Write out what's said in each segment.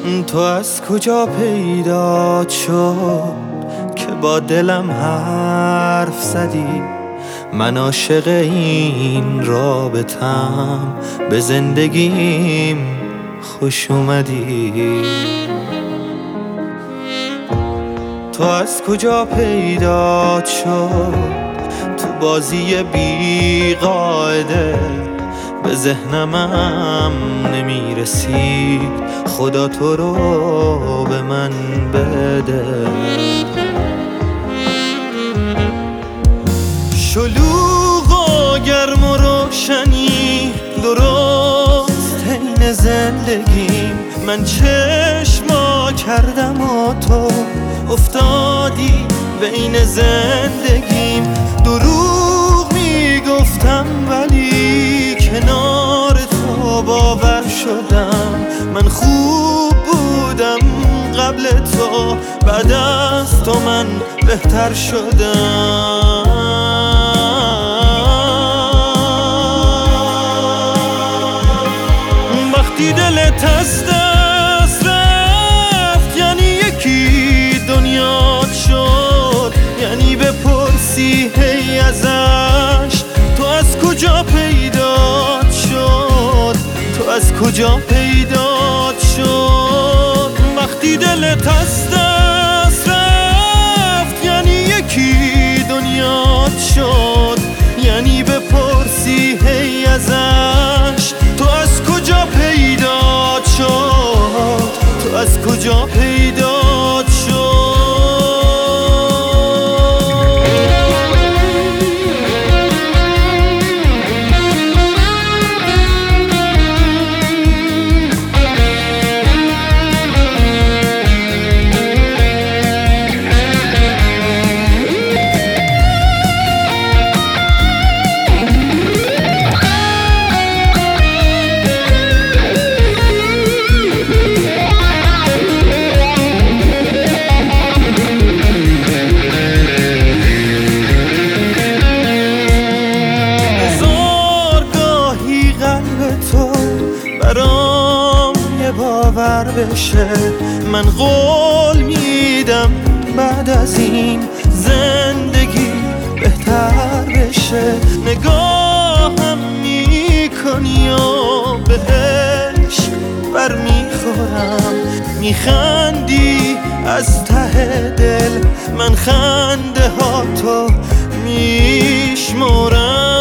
تو از کجا پیدا شد که با دلم حرف زدی؟ من عاشق این رابطم، به زندگیم خوش اومدی. تو از کجا پیدا شد تو بازی بی قاعده؟ به ذهنم نمیرسی، خدا تو رو به من بده. شلوغ و گرم و روشنی درست حین زندگیم، من چشما کردم و تو افتادی بین زندگیم. دروغ میگفتم ولی کنار تو باور شدم. من خوب بودم قبل تو، بعد از تو من بهتر شدم. وقتی دلت از دست رفت یعنی یکی دنیات شد، یعنی بپرسی هی ازش تو از کجا پیدات شد، تو از کجا پیدات شد. وقتی دلت از دست رفت یعنی یکی دنیات شد، یعنی بپرسی هی ازش تو از کجا پیدات شد، تو از کجا پیدات شد. برام یه باور بشه، من قول میدم بعد از این زندگی بهتر بشه. نگاهم میکنی و به عشق برمیخورم، میخندی از ته دل، من خنده ها تو میشمرم.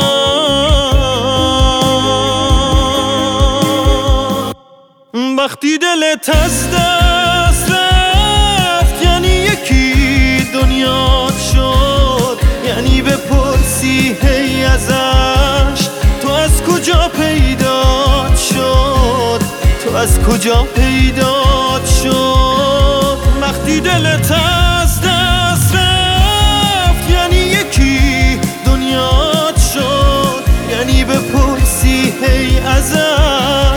وقتی دلت از دست رفت یعنی یکی دنیات شد، یعنی بپرسی هی ازش تو از کجا پیدات شد، تو از کجا پیدات شد. وقتی دلت از دست رفت یعنی یکی دنیات شد، یعنی بپرسی هی ازش